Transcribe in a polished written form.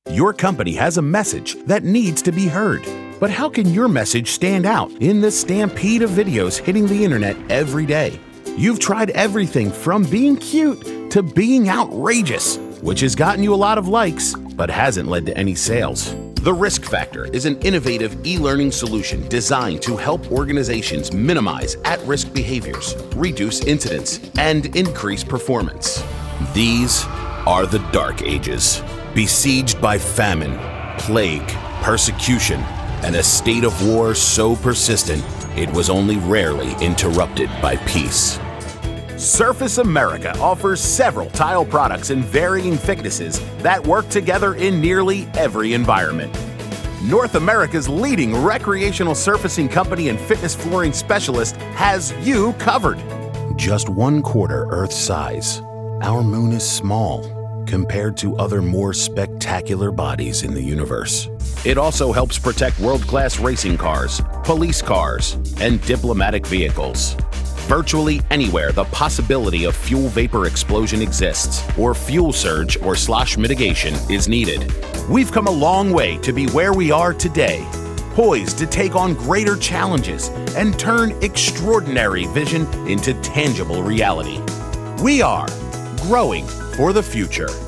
Your company has a message that needs to be heard. But how can your message stand out in the stampede of videos hitting the internet every day? You've tried everything from being cute to being outrageous, which has gotten you a lot of likes, but hasn't led to any sales. The Risk Factor is an innovative e-learning solution designed to help organizations minimize at-risk behaviors, reduce incidents, and increase performance. These are the dark ages, besieged by famine, plague, persecution, and a state of war so persistent it was only rarely interrupted by peace. Surface America offers several tile products in varying thicknesses that work together in nearly every environment. North America's leading recreational surfacing company and fitness flooring specialist has you covered. Just 1/4 Earth size, our moon is small compared to other more spectacular bodies in the universe. It also helps protect world-class racing cars, police cars, and diplomatic vehicles. Virtually anywhere the possibility of fuel vapor explosion exists, or fuel surge or slosh mitigation is needed. We've come a long way to be where we are today, poised to take on greater challenges and turn extraordinary vision into tangible reality. We are growing for the future.